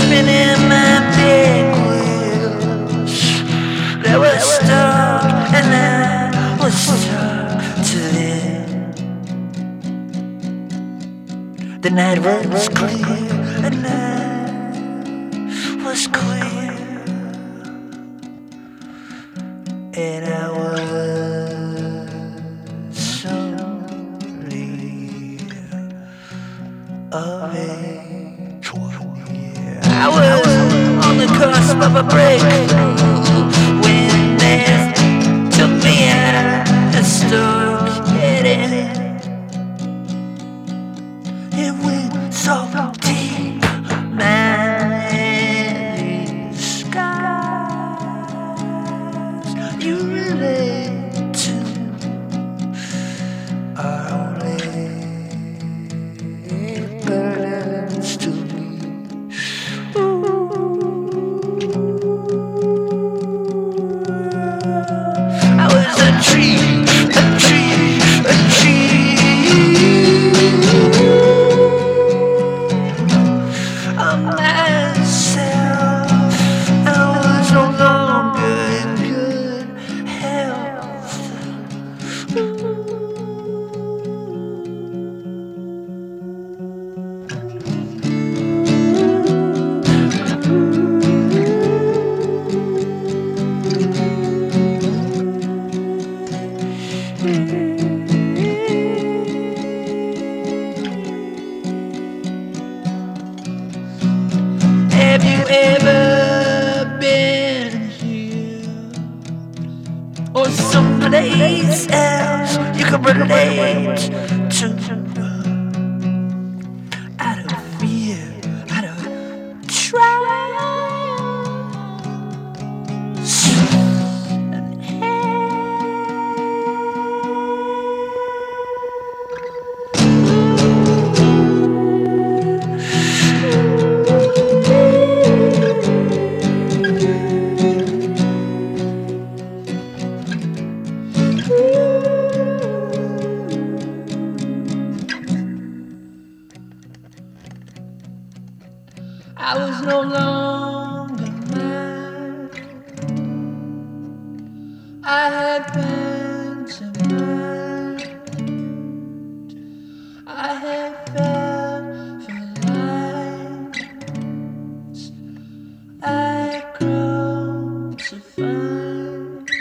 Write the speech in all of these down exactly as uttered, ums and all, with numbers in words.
spinning my big wheels. They were stuck and I was stuck to them. The night was clear, the night was clear, and I was only of age one year. I was on the cusp of a breakthrough when they took me out and stuck getting it. It went so deep, man, skies you relate to are only burdens to me. Ooh. I was a tree, a tree, a tree. Have you ever been here or someplace else you could relate to? Out of fear, out of trials and I was no longer mine. I had been to mind. I had felt for lines. I had grown to find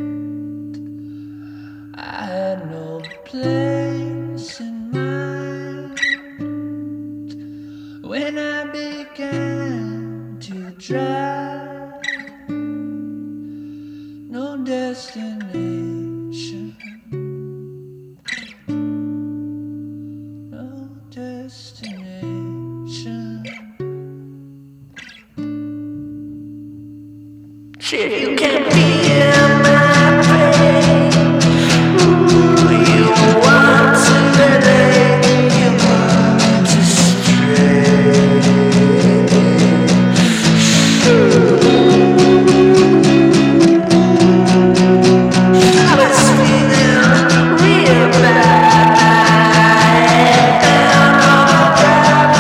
I had no place in mind when I began to try. No destination, no destination. Shit, you can't be in my brain. Ooh, you want to relate, you want to stray. I was feeling real bad down on the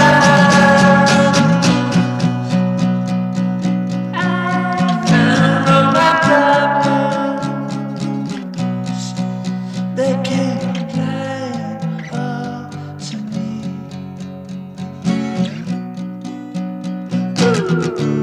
ground. I found all my problems. They came flying up to me. Ooh.